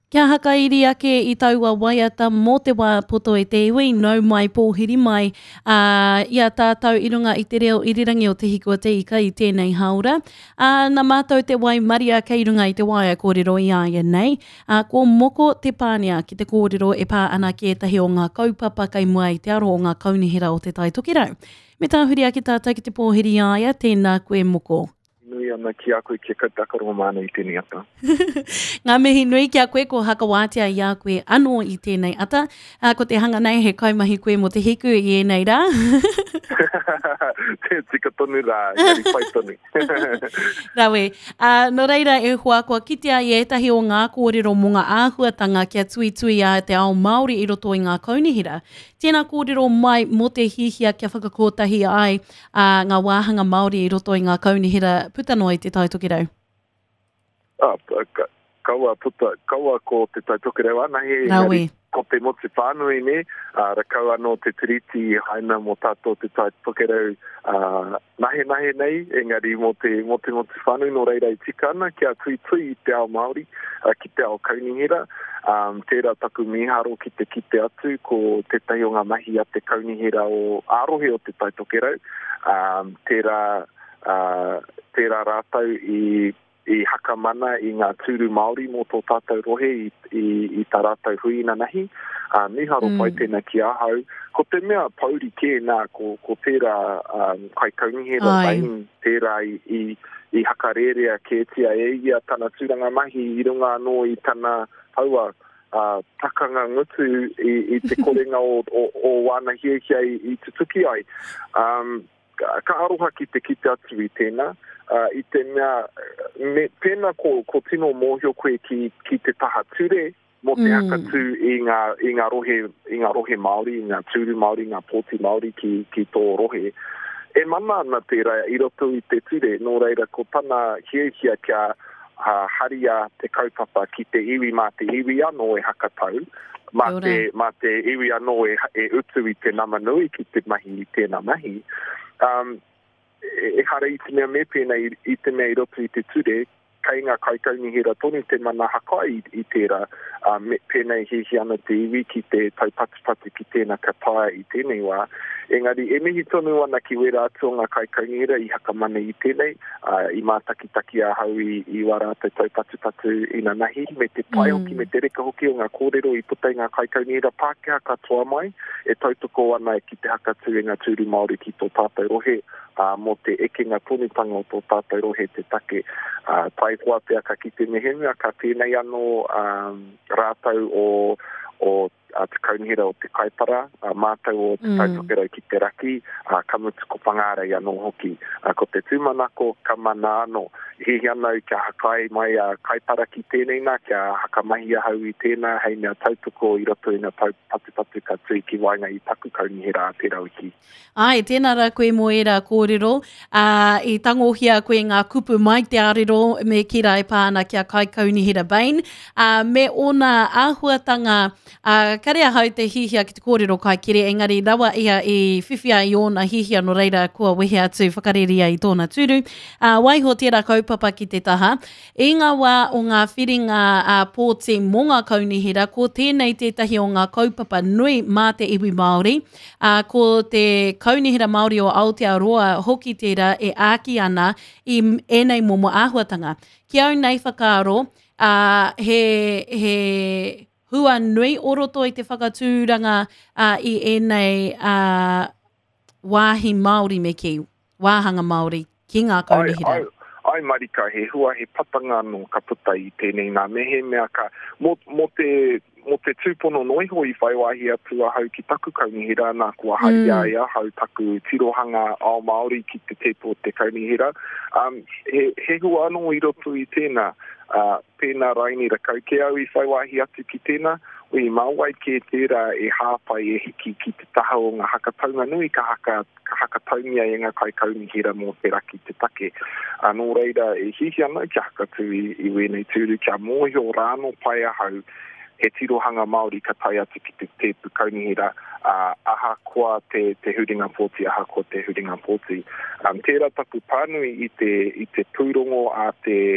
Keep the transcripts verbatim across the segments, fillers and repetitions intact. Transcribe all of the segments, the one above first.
Kia hakairi ake I taua waiata mō te wā poto e te iwi, nau mai pōhiri mai uh, ia tātou I runga I te reo irirangi o te hiko te ika I tēnei haura. Uh, nā mātou te wai maria kei runga I te waia kōrero I aia nei. Uh, ko moko te pānea ki te kōrero e pā ana ki etahi o ngā kaupapa kei mua I te aro o ngā kaunihira o te taitokirau. Me tāhuri ake tātou ki te pōhiri aia, tēnā koe moko. Nui ana ki a koe ki katakaro mana I tēnei ata. Ngā mihi nui ki a koe ko hakawātia I a koe anō I tēnei ata. Uh, ko te hanga nei he kaimahi koe mo te hiku I enei rā. Te tika tonu rā, ngari pai tonu. Rawe, uh, no reira e hua kua kitea I etahi o ngā kōrero mo ngā āhuatanga kia tui tui a te ao Māori I roto I ngā kaunihira. Tēnā kōrero mai mo te hihia kia whakakotahi ai uh, ngā wāhanga Māori I roto I ngā kaunihira puta noa I te taitokirau. Ah, ka, kaua puta, kaua ko te taitokirau ana he. Rawe. Ko te motu whānui ne, uh, rakau anō te tiriti haina mo tātou te taitokirau uh, nahe nahe nei, engari mo te motu motu whānui no reira I tika ana, kia tui tui I te ao Māori, uh, ki te ao kaunihira. Um, tērā taku miharo ki te kite atu ko tētahi o ngā mahi a te kaunihira o ārohe o te taitokirau. Um, tērā, uh, tērā rātau I I haka mana I ngā tūru Māori mō tō tātou rohe I, I, I tā rātau huina nahi. Uh, miharo mm. pai tēnā ki ahau. Ko te mea pauri kē nā, ko, ko tērā um, kai kaunihira bain, tērā I, I, I haka rerea kētia e ia tāna tūranga mahi I runga anō I tāna haua uh, takanga ngutu I, I te korenga o, o, o wana hiehia I, I tutuki ai. Um, ka aroha ki te kite atu I tēnā. Uh, I te mea, me, pēnā ko, ko tino mōhio koe ki, ki te taha ture, mo te mm. haka tū I ngā, I ngā rohe, I ngā rohe Māori, I ngā tūru Māori, ngā pōti Māori ki, ki tō rohe. E mana ana tērā I roto I te ture, nō reira ko tāna hiehia kia uh, haria te kaupapa ki te iwi mā te iwi anō e hakatau, mā te, mā te iwi anō e, e utu I te namanui ki te mahi I tēnā mahi. Um, e hara I te mea me pēnā I, I te mea I roto I te ture, kei ngā kaikaunihira tonu te mana haka I, I tērā, uh, me, pēnā I hihi ana te iwi ki te taupatupatu ki tēnā kataia I tēnei wā. Engari, e mihi tonu ana ki wera atu o ngā kaikaunihira I haka mana I tēnei, uh, I mātakitaki a hau I, I wara te taupatupatu I nā nahi, me te pai hoki, mm. me te reka hoki o ngā kōrero I puta I ngā kaikaunihira Pākehā katoa mai, e tautoko ana e ki te hakatu e ngā tūru Māori ki tō tātou rohe, uh, mo te ekenga tonutanga o tō tātou rohe te take. Uh, tai hoa pia ka ki te mehemea, ka tēnei anō um, rātau o, o a te kaunihira o te kaipara, a mātau o te mm. taitokera ki te raki, a kamutu ko pangārei anō hoki. A ko te tūmanako, ka mana anō, hihi anau kia hakai mai a kaipara ki tēnei nā, kia hakamahi ahau I tēnā, hei mea tautoko I roto I nā patupatu ka tui ki wainga I taku kaunihira a te rauki. Ai, tēnā rā koe mo e rā kōrero, uh, I tangohia koe ngā kupu mai te arero me ki rai pāna kia kai kaunihira bain, uh, me ona āhuatanga uh, karea hau te hihia ki te kōrero kai kere, engari rawa ia I whiwhia I ōna hihia no reira kua wehe atu whakareria I tōna tūru. Uh, waiho tērā kaupapa ki te taha. E ngā wā o ngā whiringa uh, pōti mō ngā kaunihira, ko tēnei tētahi o ngā kaupapa nui mā te iwi Māori, uh, ko te kaunihira Māori o Aotearoa hoki tērā e āki ana I enei momo āhuatanga. Ki au nei whakaaro, uh, he... he hua nui oroto I te whakatūranga uh, I enei uh, wāhi Māori me ki, wāhanga Māori ki ngā kaunihira. Ai, ai, ai marika, he hua he patanga no ka puta I tēnei nā mehe mea ka, mo, mo te, mo te tūpono noiho I whaiwahi atu a hau ki taku kaunihira, nā kua hari mm. ai a hau taku tirohanga ao Māori ki te tepo te kaunihira. Um, he, he hua anō I roto I tēnā, Uh, pēnā raini rakau ke au I whaiwahi atu ki tēnā, o I mauai ke tērā e hāpai e hiki ki te taha o ngā hakataunga nui ka haka, ka hakataungia e ngā kai kaunihira mō te raki te take. Anō uh, reira e hihi ana ki hakatu I, I wēnei tūru kia mōhio rāno pai ahau he tirohanga Māori ka tai atu ki te tepu kaunihira, uh, aha koa te, te huringa pōti, aha koa te huringa pōti. Um, tērā taku pānui I te, I te pūrongo a te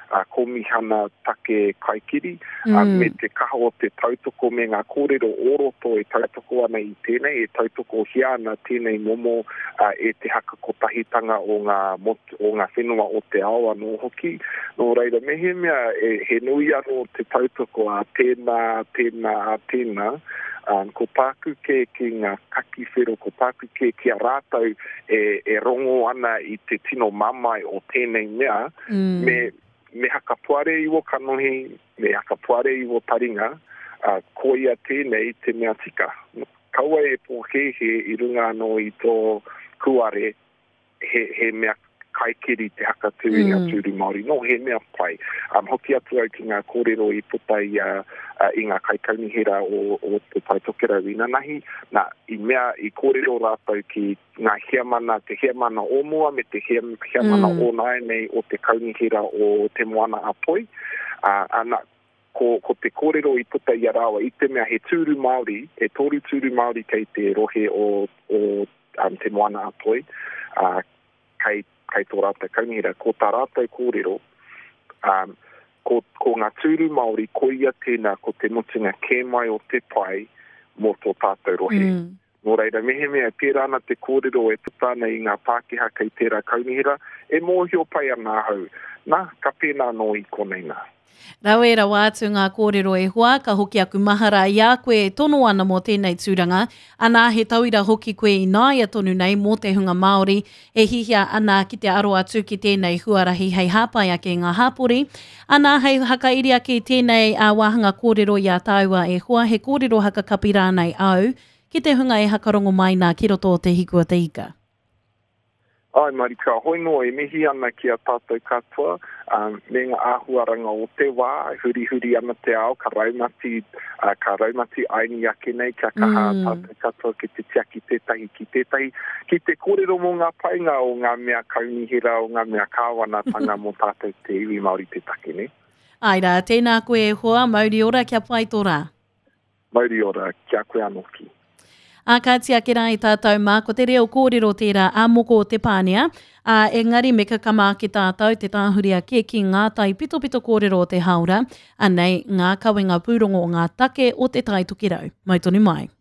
uh, komihana take kaikiri, mm. uh, me te kaha o te tautoko me ngā kōrero oroto e tautoko ana i tēnei, e tautoko hia ana tēnei momo uh, e te haka kotahitanga o ngā, mot, o ngā whenua o te ao anō hoki. Nō reira, me he mea e, he nui anō te tautoko a tēnā, tēnā, a tēnā, Um, ko tāku ke ki ngā kaki whero, ko tāku ke ki a rātau e, e rongo ana i te tino mamai o tēnei mea, mm. me, me haka puare iwo kanohi, me haka puare iwo taringa, uh, ko ia tēnei te mea tika. Kaua e pōhehe i runga anō i tō kuare, he, he mea kaikiri te haka tuinga mm. tūru Māori. No, he mea pai. Um, hoki atu au ki ngā kōrero i puta i, uh, uh, i ngā kaikaunihira o, o te taitokera wina nahi. Nā, i mea, i kōrero rātau ki ngā hiamana, te hiamana o mua me te hiamana mm. o nai nei o te kaunihira o te moana a poi. Uh, ana, ko, ko te kōrero i puta i arawa, i te mea he tūru Māori, he tōru tūru Māori kei te rohe o, o um, te moana a poi. Uh, kei kai tō rātai kaunihira, ko tā rātai kōrero, um, ko, ko ngā tūru Māori, ko ia tēnā, ko te mutinga kē mai o te pai mō tō tātou rohe. Mm. Nō reira, mehe mea, pērana te kōrero e putana i ngā Pākehā kei tērā kaunihira, e mōhio pai ana hau. Nā, ka pēnā no i konei nā. Rau e rawa atu ngā kōrero e hua, ka hoki aku mahara i a koe tono ana mō tēnei tūranga, ana he tauira hoki koe i nāia tonu nei mō te hunga Māori, e hihia ana ki te aro atu ki tēnei huarahi hei hāpai ake ngā hāpori, ana hei hakairi ake tēnei a wāhanga kōrero i a tāua e hua, he kōrero haka kapi rānei au, ki te hunga e hakarongo mai nā ki roto o te hikua te ika. Ai, Marika, hoi noa e mihi ana ki a tātou katoa, um, me ngā āhuaranga o te wā, huri huri ana te ao, ka raumati, uh, ka raumati aini ake nei, kia kaha mm. tātou katoa ki te tia ki tētahi, ki tētahi, ki te kōrero mō ngā painga o ngā mea kaunihira, o ngā mea kāwanatanga mō tātou te iwi Māori te take, ne? Ai rā, tēnā koe e hoa, mauri ora kia pai tō rā. Mauri ora, kia koe anoki. A kātia ke rai tātou mā, ko te reo kōrero tērā a moko o te pānea, a engari me ka kama ki tātou te tāhuria ke ki ngā tai pito pito kōrero o te haura, anei ngā kawenga pūrongo o ngā take o te tai tukirau. Mai tonu mai.